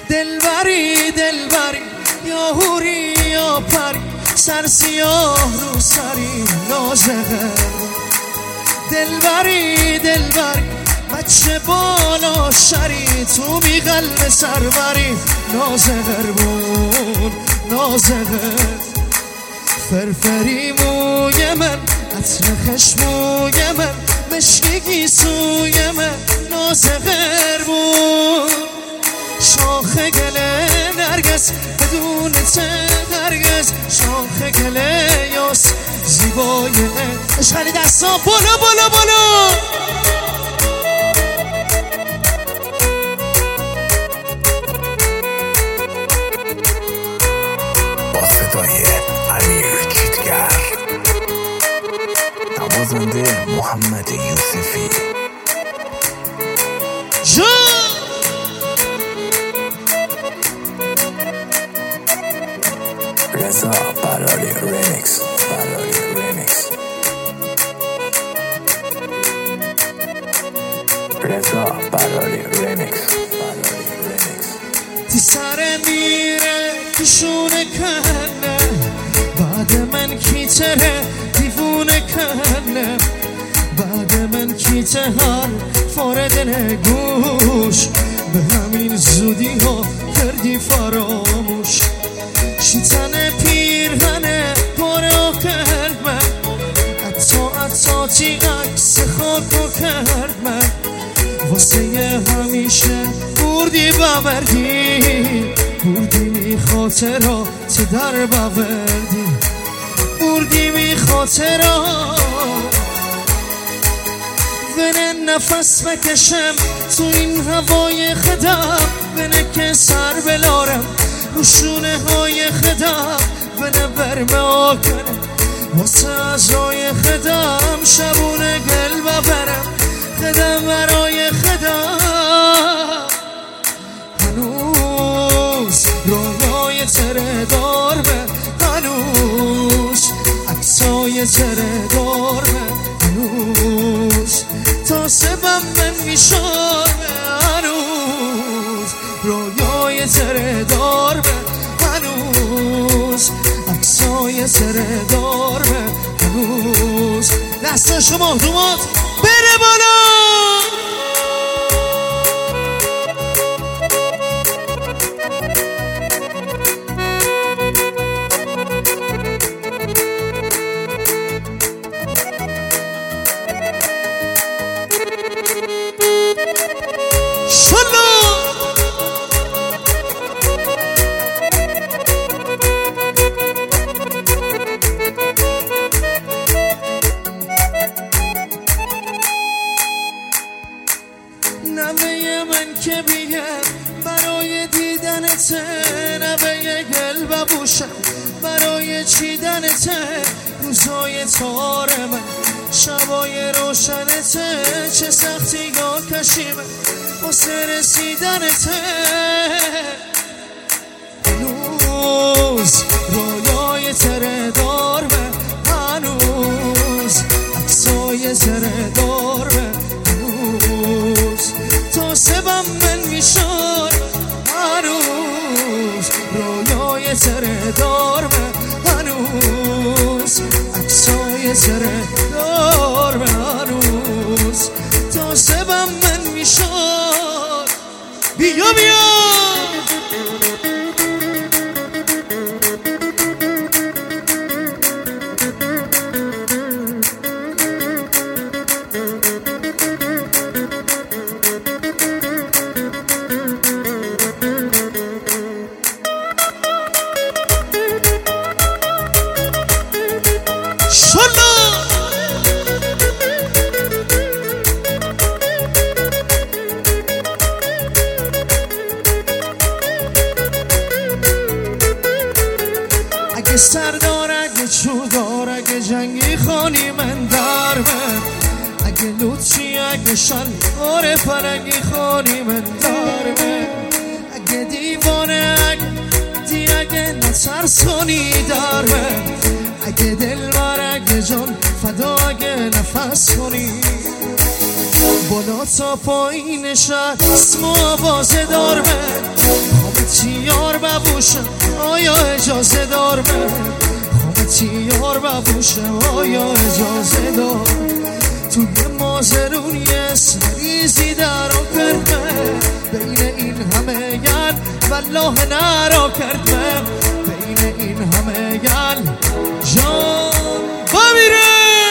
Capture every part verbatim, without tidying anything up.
دلبری دلبری یا هوری یا پری، سر سیاه رو سری نازغر. دلبری دلبری بچه بالا شری، تو بی قلب سربری نازغر بود نازغر. فرفری موی من عطر خشموی من، مشکگی سوی من نازغر بود. شاخ گله نرگس بدون ته هرگز، شاخ گله یاس زیبای اشغالی دستا بالا بالا بالا. با صدای امیر چیتگر، نوازنده محمد یوسفی. جان رضا براری ریمیکس، براری ریمیکس، رضا براری ریمیکس، براری ریمیکس. تی سر میره پیشونه کنه، بعد من کی تره دیوونه کنه، بعد من کی تهر فاردن گوش، به همین زودی ها کردی فراموش. شیطن پیرهنه پارو کرد من، اتا اتا تی عکس خاکو کرد من، واسه همیشه بردی ببردی، بردی می خاطرها تی در ببردی، بردی می خاطرها. بنه نفس بکشم تو این هوای خدم، بنه که سر بلارم روشونه های خدم، بنه برمه آکنم واسه از رای خدم، شبونه گل ببرم خدم برای خدم. هنوز رویای تره دار به، هنوز عکسای تره دار به، هنوز تا سبم من میشار به، هنوز رویای تره دار به، هنوز عکسای تره دار به، هنوز. دست شما دومات بره بالا. نوه من که بیه برای دیدنته، نوه گل ببوشم برای چیدنته، روزای تار من شبای روشنته، چه سختی یا کشیمه واسه رسیدنته. هنوز رویای تره دار به، هنوز عکسای تره دار به، هنوز تا سبم من میشار، هنوز رویای تره دار به، هنوز عکسای تره دار به، هنوز تا سبم من میشار. بیا بیا سردار اگه چودار اگه جنگی خانی من در من، اگه لوچی اگه شلوار پرنگی خانی من در من، اگه دیوانه اگه دی اگه نترسانی در من، اگه دل بر اگه جان فدا اگه نفس کنی. بالا تا پایین شهر اسم و آواز دار من، ببوشم آیا اجازه دار من خامتی یار ببوشم آیا اجازه دار توی مازرون یه سریزی در آ کرد من بین این همه گل والله نرا کرد من بین این همه گل جان بمیره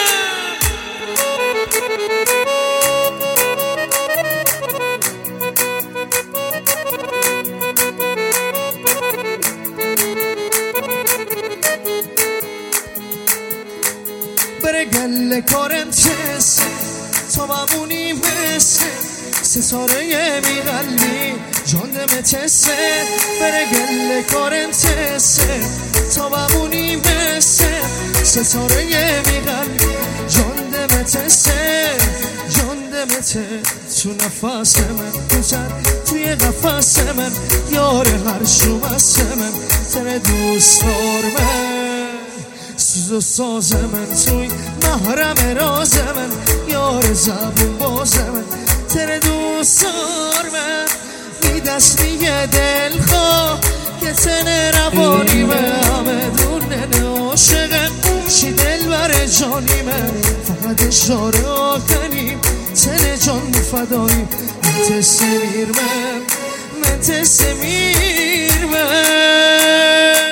بره گل کارنتس تا بمونی مثل ستاره می قلبی جان دمتسه بره گل کارنتس تا بمونی مثل ستاره می قلبی جان دمتسه جان دمته تو نفس من گذر توی قفس من یار هر شومس من تن دوست دار من سوز و ساز من توی محرم راز من یار زبون باز من تر دوست دار من بی دست میگه دل خواه که تن روانی من همه دونه عاشقم شی دل بر جانی من فقط اشاره آکنیم تن جان فدایی من تسمیر من من تسمیر من